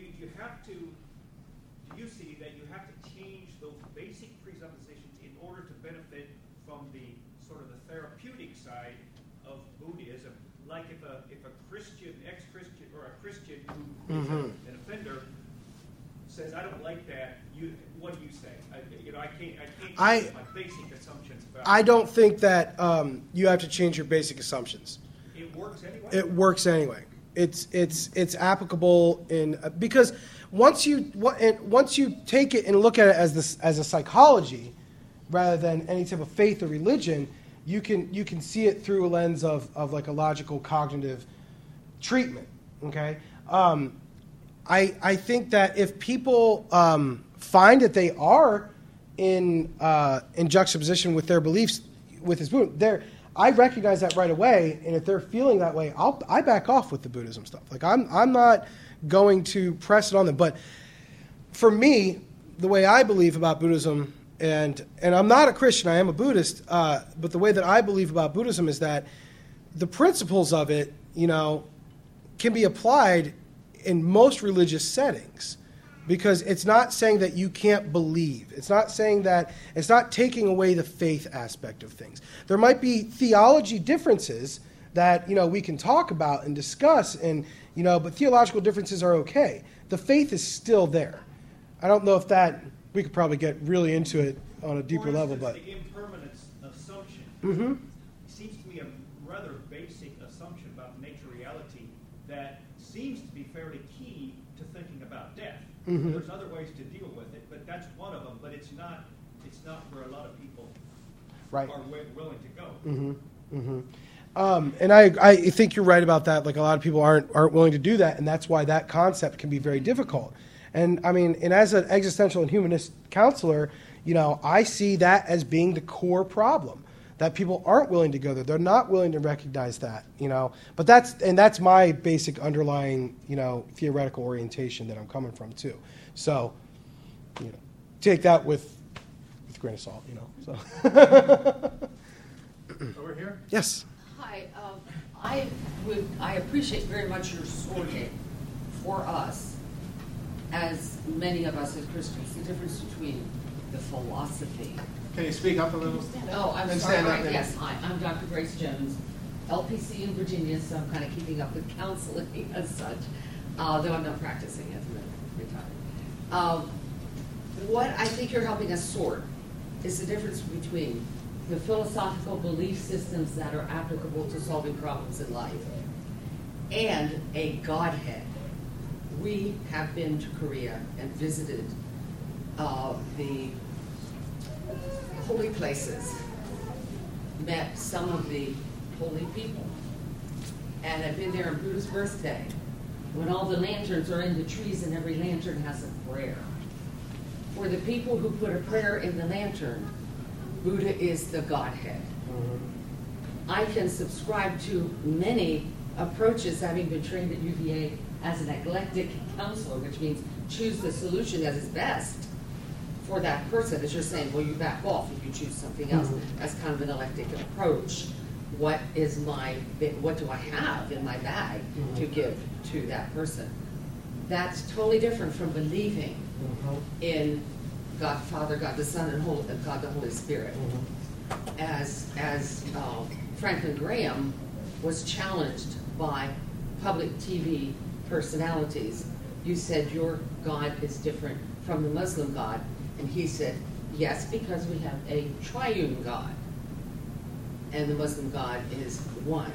[SPEAKER 4] you see that you have to change those basic presuppositions in order to benefit from the sort of the therapeutic side of Buddhism? Like if a Christian, ex-Christian, or a Christian who is an offender says, I don't like that, what do you say? I can't
[SPEAKER 2] I-
[SPEAKER 4] change my basic assumptions about
[SPEAKER 2] I don't think that you have to change your basic assumptions.
[SPEAKER 4] it works anyway.
[SPEAKER 2] It works anyway. It's applicable in because once you take it and look at it as a psychology rather than any type of faith or religion, you can see it through a lens of like a logical cognitive treatment. Okay, I think that if people find that they are in juxtaposition with their beliefs with this Buddhism, I recognize that right away, and if they're feeling that way, I back off with the Buddhism stuff. Like I'm not going to press it on them. But for me, the way I believe about Buddhism, and I'm not a Christian, I am a Buddhist, but the way that I believe about Buddhism is that the principles of it, can be applied in most religious settings. Because it's not saying that you can't believe. It's not saying that, it's not taking away the faith aspect of things. There might be theology differences that, we can talk about and discuss, but theological differences are okay. The faith is still there. I don't know if we could probably get really into it on a deeper level, but.
[SPEAKER 4] The impermanence assumption seems to me a rather basic assumption about nature reality that seems to be fairly key to thinking about death.
[SPEAKER 2] Mm-hmm.
[SPEAKER 4] There's other ways to deal with it, but that's one of them. But it's not where a lot of people
[SPEAKER 2] Right.
[SPEAKER 4] are willing to go.
[SPEAKER 2] Mm-hmm. Mm-hmm. And I think you're right about that. Like a lot of people aren't willing to do that, and that's why that concept can be very difficult. And as an existential and humanist counselor, I see that as being the core problem. That people aren't willing to go there. They're not willing to recognize that, But that's my basic underlying, theoretical orientation that I'm coming from too. So, take that with a grain of salt, So.
[SPEAKER 1] Over here?
[SPEAKER 2] Yes.
[SPEAKER 5] Hi. I appreciate very much your sorting for us, as many of us as Christians, the difference between the philosophy.
[SPEAKER 1] Can you speak up a little?
[SPEAKER 5] Oh, I'm
[SPEAKER 1] And
[SPEAKER 5] sorry.
[SPEAKER 1] stand up
[SPEAKER 5] Right,
[SPEAKER 1] there.
[SPEAKER 5] yes, hi. I'm Dr. Grace Jones, LPC in Virginia, so I'm kind of keeping up with counseling as such, though I'm not practicing as a retired. What I think you're helping us sort is the difference between the philosophical belief systems that are applicable to solving problems in life and a Godhead. We have been to Korea and visited the holy places, met some of the holy people, and have been there on Buddha's birthday, when all the lanterns are in the trees and every lantern has a prayer. For the people who put a prayer in the lantern, Buddha is the Godhead. I can subscribe to many approaches, having been trained at UVA as an eclectic counselor, which means choose the solution that is best for that person. As you're saying, well, you back off if you choose something else. That's kind of an eclectic approach. What do I have in my bag to give to that person? That's totally different from believing in God the Father, God the Son, and God the Holy Spirit. As Franklin Graham was challenged by public TV personalities, you said your God is different from the Muslim God. And he said, yes, because we have a triune God. And the Muslim God is one.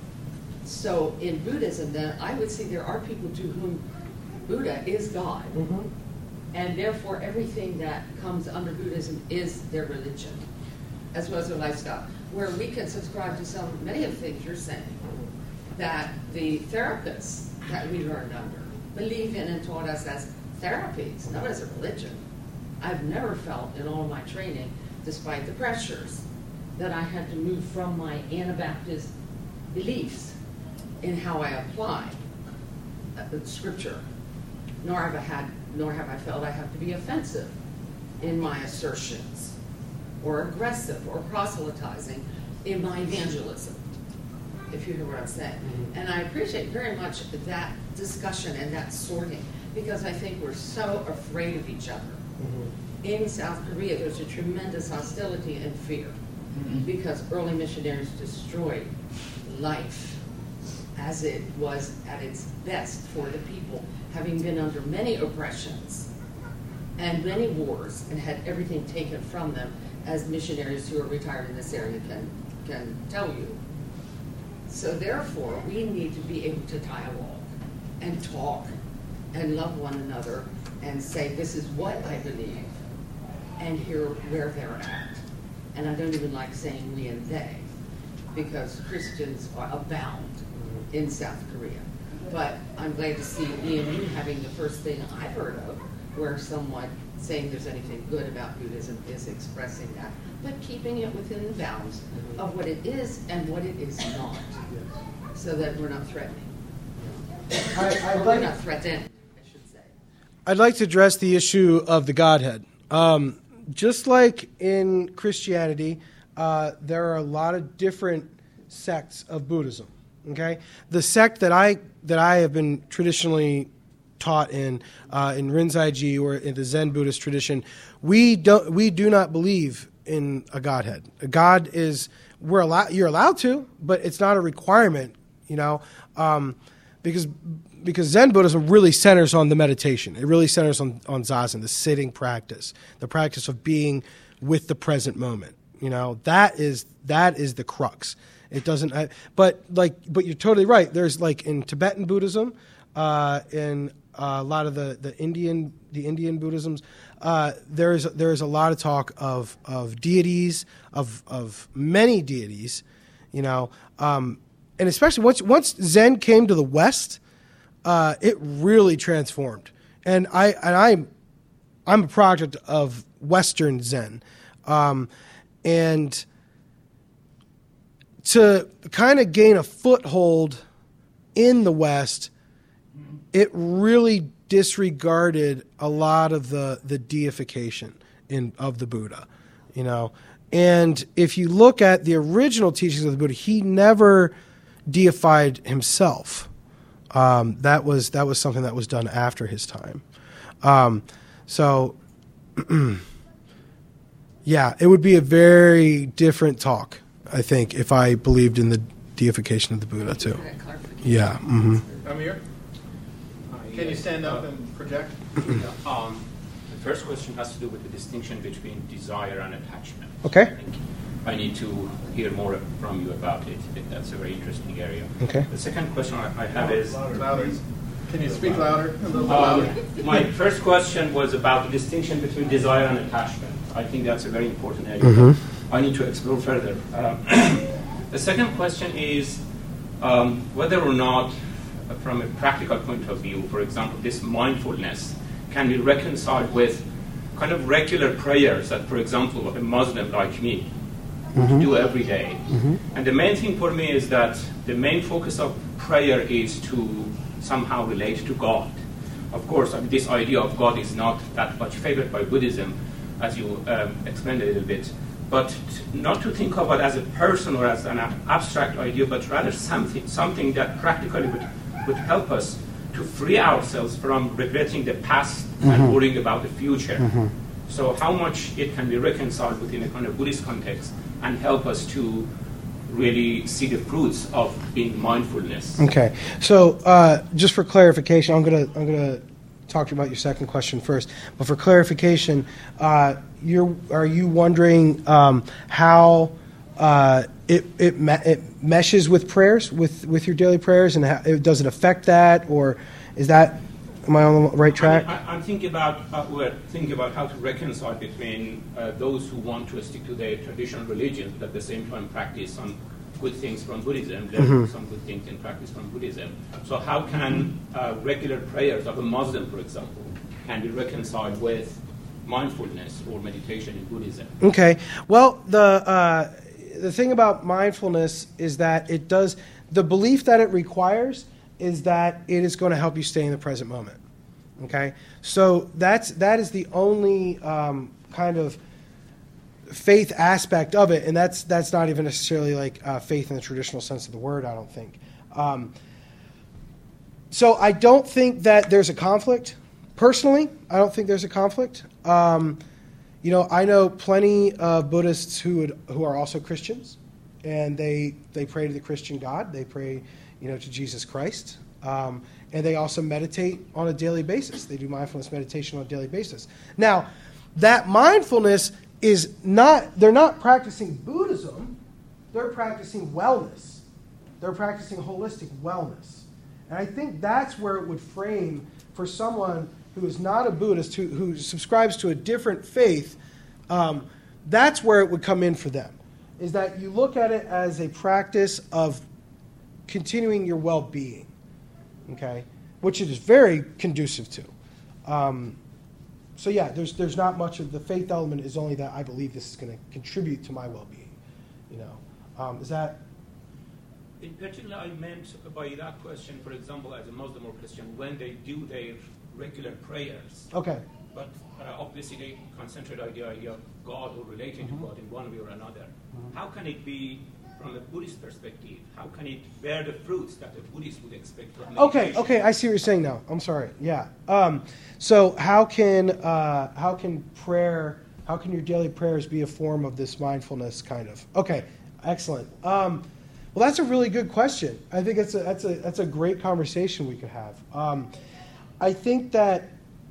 [SPEAKER 5] So in Buddhism, then, I would say there are people to whom Buddha is God. And therefore, everything that comes under Buddhism is their religion, as well as their lifestyle. Where we can subscribe to many of the things you're saying, that the therapists that we learned under believe in and taught us as therapies, not as a religion. I've never felt in all my training, despite the pressures, that I had to move from my Anabaptist beliefs in how I apply Scripture. Nor have I felt I have to be offensive in my assertions, or aggressive, or proselytizing in my evangelism, if you hear what I'm saying. And I appreciate very much that discussion and that sorting, because I think we're so afraid of each other. In South Korea, there's a tremendous hostility and fear because early missionaries destroyed life as it was at its best for the people, having been under many oppressions and many wars and had everything taken from them, as missionaries who are retired in this area can tell you. So therefore, we need to be able to dialogue and talk and love one another and say, this is what I believe, and hear where they're at. And I don't even like saying we and they, because Christians are abound in South Korea. But I'm glad to see me and you having the first thing I've heard of where someone saying there's anything good about Buddhism is expressing that, but keeping it within the bounds of what it is and what it is not, so that we're not threatening. We're not threatened, I should say.
[SPEAKER 2] I'd like to address the issue of the Godhead. Just like in Christianity, there are a lot of different sects of Buddhism. Okay, the sect that I have been traditionally taught in Rinzai-ji, or in the Zen Buddhist tradition, we do not believe in a Godhead. A God is you're allowed to, but it's not a requirement. Because Zen Buddhism really centers on the meditation. It really centers on zazen, the sitting practice, the practice of being with the present moment. That is the crux. It doesn't, but you're totally right. There's like in Tibetan Buddhism, in a lot of the Indian Buddhisms, there's a lot of talk of deities, of many deities, and especially once Zen came to the West, it really transformed. And I'm a product of Western Zen, and to kind of gain a foothold in the West, it really disregarded a lot of the deification of the Buddha, And if you look at the original teachings of the Buddha, he never deified himself. That was something that was done after his time. Yeah, it would be a very different talk, I think, if I believed in the deification of the Buddha too. Yeah. Mm-hmm.
[SPEAKER 1] Amir, can you stand up and project?
[SPEAKER 6] The first question has to do with the distinction between desire and attachment.
[SPEAKER 2] Okay.
[SPEAKER 6] I need to hear more from you about it. That's a very interesting area.
[SPEAKER 2] Okay.
[SPEAKER 6] The second question I have is...
[SPEAKER 1] Louder. Can you speak louder? A little bit louder.
[SPEAKER 6] My first question was about the distinction between desire and attachment. I think that's a very important area.
[SPEAKER 2] Mm-hmm.
[SPEAKER 6] I need to explore further. The second question is whether or not, from a practical point of view, for example, this mindfulness can be reconciled with kind of regular prayers that, for example, a Muslim like me do every day.
[SPEAKER 2] Mm-hmm.
[SPEAKER 6] And the main thing for me is that the main focus of prayer is to somehow relate to God. Of course, this idea of God is not that much favored by Buddhism, as you explained a little bit, but not to think of it as a person or as an abstract idea, but rather something that practically would help us to free ourselves from regretting the past and worrying about the future. So how much it can be reconciled within a kind of Buddhist context and help us to really see the fruits of being mindfulness.
[SPEAKER 2] Okay, so just for clarification, I'm gonna talk to you about your second question first. But for clarification, are you wondering how it meshes with prayers, with your daily prayers, and does it affect that, or is that? Am I on the right track?
[SPEAKER 6] I'm thinking about we're thinking about how to reconcile between those who want to stick to their traditional religion, but at the same time practice some good things from Buddhism, learn some good things in practice from Buddhism. So how can regular prayers of a Muslim, for example, can be reconciled with mindfulness or meditation in Buddhism?
[SPEAKER 2] Okay. Well, the thing about mindfulness is that it does, the belief that it requires is that it is going to help you stay in the present moment. Okay? So that is the only kind of faith aspect of it, and that's not even necessarily like faith in the traditional sense of the word, I don't think. So I don't think that there's a conflict. Personally, I don't think there's a conflict. I know plenty of Buddhists who are also Christians, and they pray to the Christian God. They pray, to Jesus Christ, And they also meditate on a daily basis. They do mindfulness meditation on a daily basis. Now, that mindfulness is not, they're not practicing Buddhism, they're practicing wellness. They're practicing holistic wellness. And I think that's where it would frame for someone who is not a Buddhist, who subscribes to a different faith, that's where it would come in for them, is that you look at it as a practice of continuing your well-being, okay, which it is very conducive to. So yeah, there's not much of the faith element. Is only that I believe this is going to contribute to my well-being. You know, is that?
[SPEAKER 6] In particular, I meant by that question, for example, as a Muslim or Christian, when they do their regular prayers.
[SPEAKER 2] Okay.
[SPEAKER 6] But obviously they concentrate on the idea of God or relating to God in one way or another. How can it be, from a Buddhist perspective, how can it bear the fruits that a Buddhist would expect from meditation?
[SPEAKER 2] Okay, I see what you're saying now. I'm sorry. Yeah. So how can your daily prayers be a form of this mindfulness kind of? Okay, excellent. Well, that's a really good question. I think that's a great conversation we could have. I think that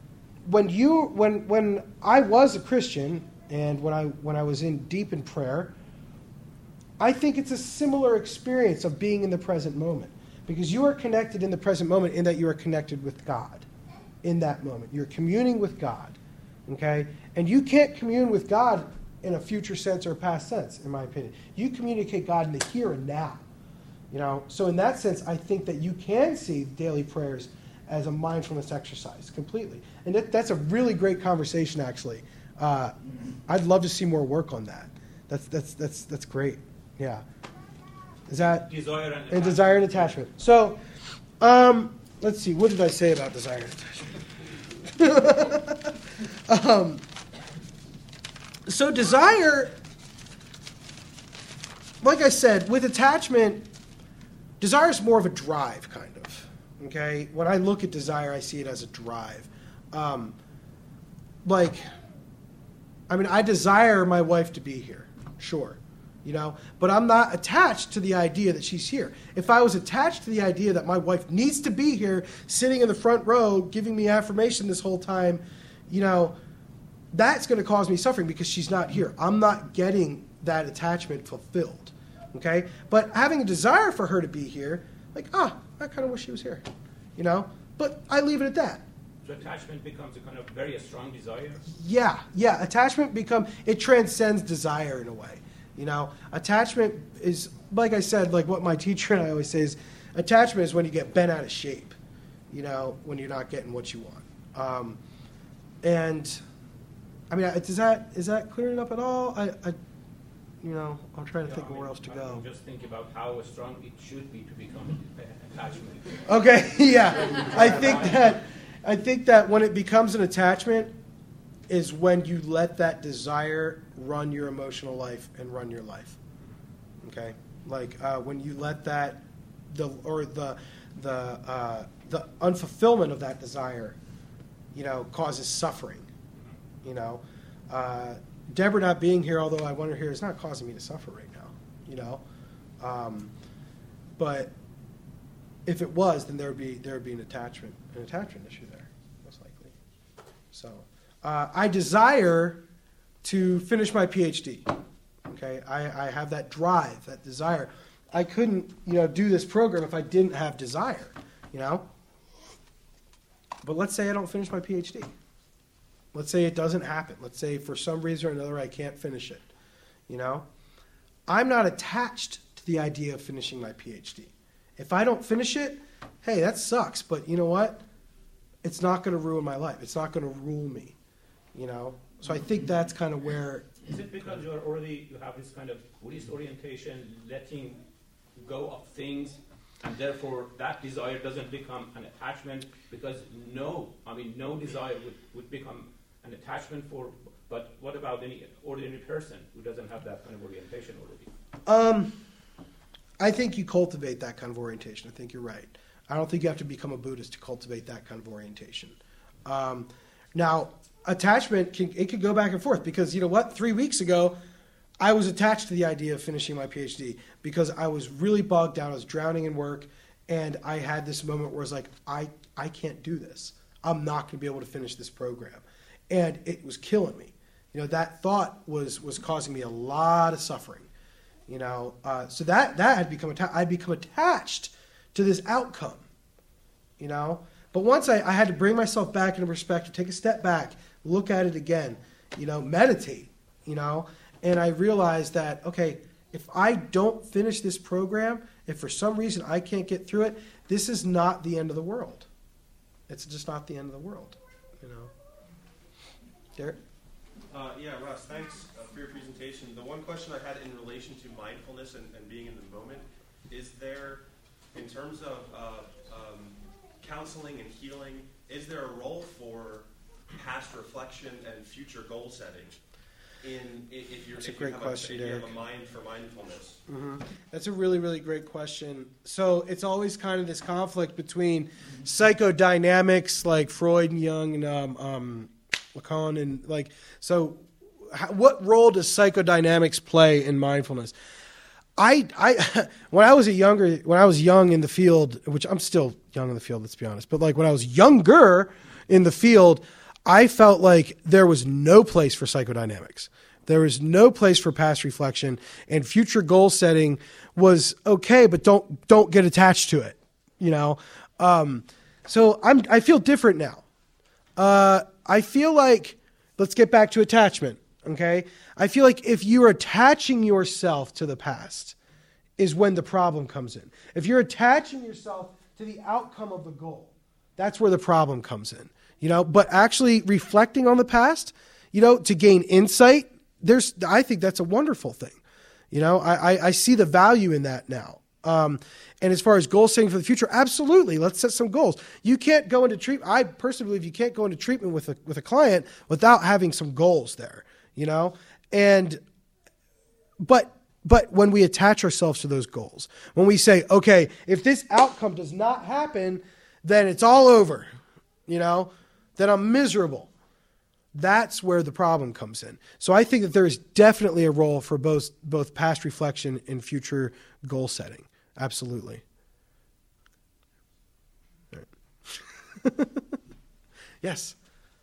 [SPEAKER 2] when I was a Christian and when I was deep in prayer, I think it's a similar experience of being in the present moment, because you are connected in the present moment in that you are connected with God in that moment. You're communing with God, okay? And you can't commune with God in a future sense or a past sense, in my opinion. You communicate God in the here and now, you know? So in that sense, I think that you can see daily prayers as a mindfulness exercise completely. And that's a really great conversation, actually. I'd love to see more work on that. That's great. Yeah. Is that
[SPEAKER 6] desire
[SPEAKER 2] and desire and attachment? So, let's see. What did I say about desire and attachment? So desire, like I said, with attachment, desire is more of a drive, kind of. Okay. When I look at desire, I see it as a drive. I desire my wife to be here, sure. You know, but I'm not attached to the idea that she's here. If I was attached to the idea that my wife needs to be here, sitting in the front row, giving me affirmation this whole time, you know, that's going to cause me suffering because she's not here. I'm not getting that attachment fulfilled, okay? But having a desire for her to be here, I kind of wish she was here, you know? But I leave it at that.
[SPEAKER 6] So attachment becomes a kind of very strong desire?
[SPEAKER 2] Yeah. Attachment it transcends desire in a way. You know, attachment is, like I said, like what my teacher and I always say is, attachment is when you get bent out of shape, you know, when you're not getting what you want. Is that clearing up at all? I'm trying to think of where else to go.
[SPEAKER 6] Just think about how strong it should be to become an attachment.
[SPEAKER 2] Okay, yeah. I think that when it becomes an attachment is when you let that desire run your emotional life and run your life. Okay? When you let that the unfulfillment of that desire, you know, causes suffering. You know, Deborah not being here, although I want her here, is not causing me to suffer right now. You know, but if it was, then there would be an attachment issue there, most likely. So I desire to finish my PhD. Okay, I have that drive, that desire. I couldn't, do this program if I didn't have desire. But let's say I don't finish my PhD. Let's say it doesn't happen. Let's say for some reason or another I can't finish it. I'm not attached to the idea of finishing my PhD. If I don't finish it, hey, that sucks. But you know what? It's not going to ruin my life. It's not going to rule me. So I think that's kind of where.
[SPEAKER 6] Is it because you have this kind of Buddhist orientation, letting go of things, and therefore that desire doesn't become an attachment? Because no desire would become an attachment for. But what about any ordinary person who doesn't have that kind of orientation already?
[SPEAKER 2] I think you cultivate that kind of orientation. I think you're right. I don't think you have to become a Buddhist to cultivate that kind of orientation. Now, attachment could go back and forth because, 3 weeks ago, I was attached to the idea of finishing my PhD because I was really bogged down. I was drowning in work, And I had this moment where I was like, I can't do this. I'm not going to be able to finish this program. And it was killing me. That thought was causing me a lot of suffering. So that had become I'd become attached to this outcome. But once I had to bring myself back into perspective, take a step back, look at it again, meditate, and I realized that, okay, if I don't finish this program, if for some reason I can't get through it, this is not the end of the world. It's just not the end of the world, Derek?
[SPEAKER 7] Yeah, Russ, thanks for your presentation. The one question I had in relation to mindfulness and being in the moment, is there, in terms of counseling and healing, is there a role for past reflection and future goal setting? If you have a mind for mindfulness.
[SPEAKER 2] Mm-hmm. That's a really, really great question. So it's always kind of this conflict between psychodynamics, like Freud and Jung and Lacan, and so. What role does psychodynamics play in mindfulness? When I was young in the field, which I'm still young in the field, let's be honest, but when I was younger in the field, I felt like there was no place for psychodynamics. There was no place for past reflection, and future goal setting was okay, but don't get attached to it. So I feel different now. I feel like, let's get back to attachment. Okay, I feel like if you're attaching yourself to the past is when the problem comes in. If you're attaching yourself to the outcome of the goal, that's where the problem comes in. But actually reflecting on the past, to gain insight, I think that's a wonderful thing. I see the value in that now. And as far as goal setting for the future, absolutely, let's set some goals. You can't go into treatment. I personally believe you can't go into treatment with a client without having some goals there. But when we attach ourselves to those goals, when we say, okay, if this outcome does not happen, then it's all over, then I'm miserable. That's where the problem comes in. So I think that there is definitely a role for both past reflection and future goal setting. Absolutely. Right. Yes.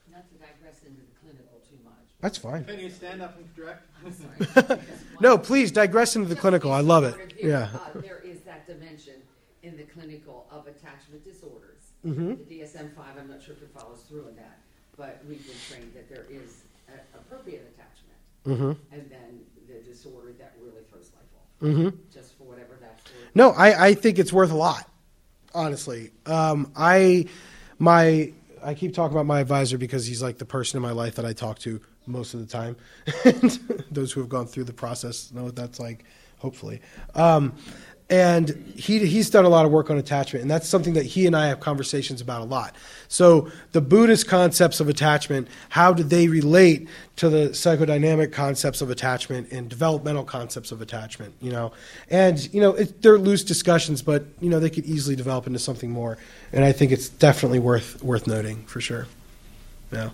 [SPEAKER 2] That's fine.
[SPEAKER 1] Can you stand up and direct?
[SPEAKER 2] No, please digress into the clinical. I love it. Yeah.
[SPEAKER 5] There is that dimension in the clinical of attachment disorders.
[SPEAKER 2] Mm-hmm.
[SPEAKER 5] The DSM-5, I'm not sure if it follows through on that, but we've been trained that there is appropriate attachment,
[SPEAKER 2] mm-hmm.
[SPEAKER 5] and then the disorder that really throws life off,
[SPEAKER 2] mm-hmm.
[SPEAKER 5] just for whatever that's worth.
[SPEAKER 2] No, I think it's worth a lot, honestly. I keep talking about my advisor because he's like the person in my life that I talk to most of the time. And those who have gone through the process know what that's like, hopefully. And he's done a lot of work on attachment, and that's something that he and I have conversations about a lot. So the Buddhist concepts of attachment, how do they relate to the psychodynamic concepts of attachment and developmental concepts of attachment, And, they're loose discussions, but, they could easily develop into something more. And I think it's definitely worth noting, for sure. Yeah.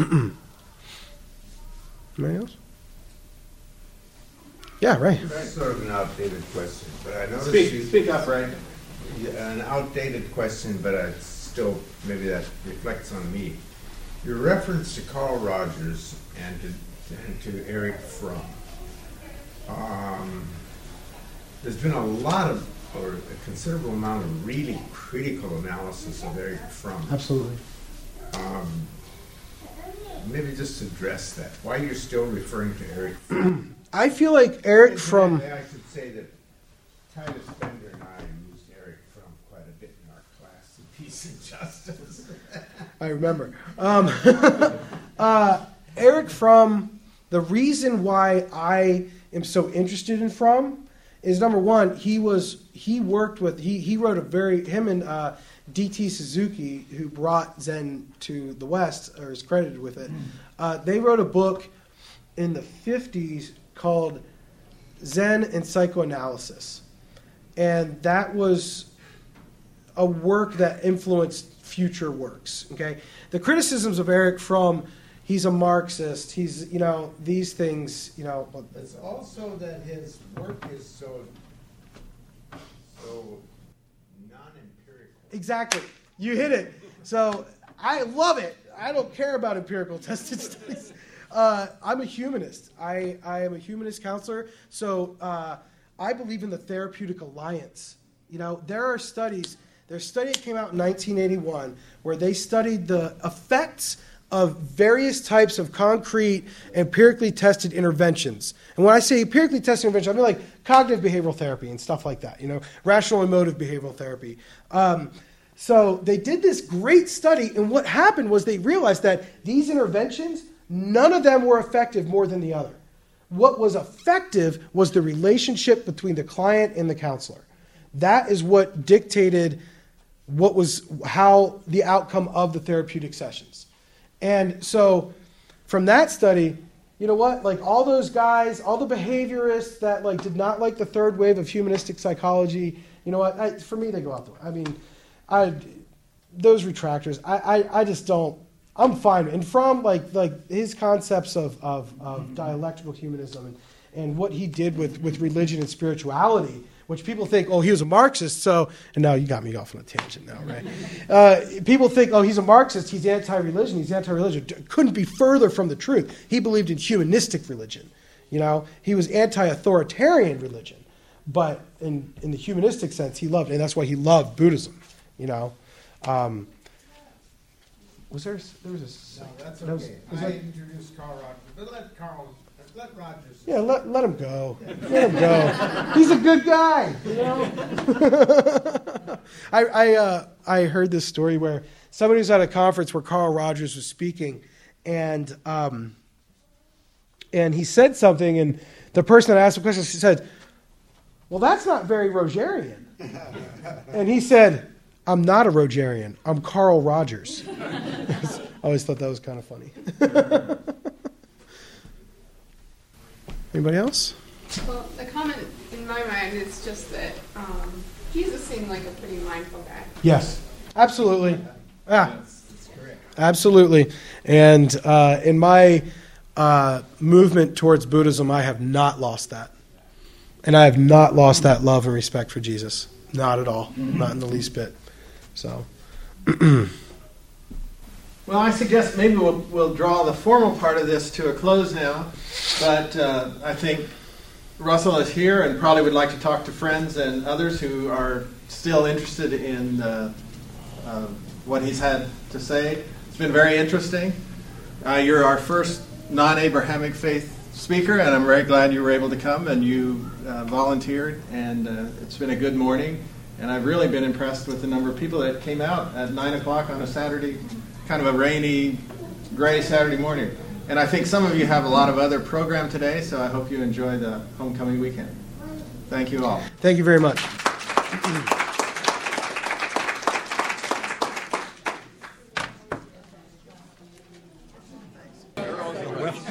[SPEAKER 2] Anybody else? Yeah, right.
[SPEAKER 8] That's sort of an outdated question, but I noticed
[SPEAKER 1] Speak up, Ray.
[SPEAKER 8] An outdated question, but it's still maybe that reflects on me. Your reference to Carl Rogers and to Erich Fromm. There's been a lot of, or a considerable amount of really critical analysis of Erich Fromm.
[SPEAKER 2] Absolutely.
[SPEAKER 8] Maybe just address that. Why you're still referring to Erich Fromm?
[SPEAKER 2] I feel like Erich Fromm.
[SPEAKER 8] I should say that Titus Bender and I used Erich Fromm quite a bit in our class in Peace and Justice.
[SPEAKER 2] I remember. Erich Fromm, the reason why I am so interested in Fromm is, number one, he wrote him and D.T. Suzuki, who brought Zen to the West, or is credited with it, they wrote a book in the 50s called Zen and Psychoanalysis. And that was a work that influenced future works. Okay, the criticisms of Erich Fromm, he's a Marxist, he's, these things,
[SPEAKER 8] It's also that his work is so non-empirical.
[SPEAKER 2] Exactly. You hit it. So I love it. I don't care about empirical tested studies. I'm a humanist. I am a humanist counselor. So I believe in the therapeutic alliance. You know, there are studies. There's a study that came out in 1981 where they studied the effects of various types of concrete, empirically tested interventions. And when I say empirically tested intervention, I mean like cognitive behavioral therapy and stuff like that, you know, rational emotive behavioral therapy. So they did this great study, and what happened was they realized that these interventions, none of them were effective more than the other. What was effective was the relationship between the client and the counselor. That is what dictated how the outcome of the therapeutic sessions. And so from that study, you know what? Like all those guys, all the behaviorists that like did not like the third wave of humanistic psychology, you know what? For me, they go out the way. I mean, those retractors, I just don't. I'm fine. And from like his concepts of dialectical humanism and what he did with religion and spirituality, which people think, oh, he was a Marxist, so, and now you got me off on a tangent now, right? People think, oh, he's a Marxist, he's anti-religion, he's anti-religion. Couldn't be further from the truth. He believed in humanistic religion. You know, he was anti-authoritarian religion, but in the humanistic sense, he loved, and that's why he loved Buddhism, you know. There was a...
[SPEAKER 8] No, that's okay. I introduced Carl Rogers, but let Rogers...
[SPEAKER 2] Yeah, let him go. Let him go. He's a good guy, you know? I heard this story where somebody was at a conference where Carl Rogers was speaking, and he said something, and the person that asked the question, she said, well, that's not very Rogerian. And he said, I'm not a Rogerian. I'm Carl Rogers. I always thought that was kind of funny. Anybody else?
[SPEAKER 9] Well, the comment in my mind is just that Jesus seemed like a pretty mindful guy.
[SPEAKER 2] Yes, absolutely. Yeah, absolutely. And in my movement towards Buddhism, I have not lost that. And I have not lost that love and respect for Jesus. Not at all. Not in the least bit. So...
[SPEAKER 1] Well, I suggest maybe we'll draw the formal part of this to a close now, but I think Russell is here and probably would like to talk to friends and others who are still interested in what he's had to say. It's been very interesting. You're our first non-Abrahamic faith speaker, and I'm very glad you were able to come and you volunteered, and it's been a good morning. And I've really been impressed with the number of people that came out at 9 o'clock on a Saturday, kind of a rainy, gray Saturday morning. And I think some of you have a lot of other program today, so I hope you enjoy the homecoming weekend. Thank you all.
[SPEAKER 2] Thank you very much.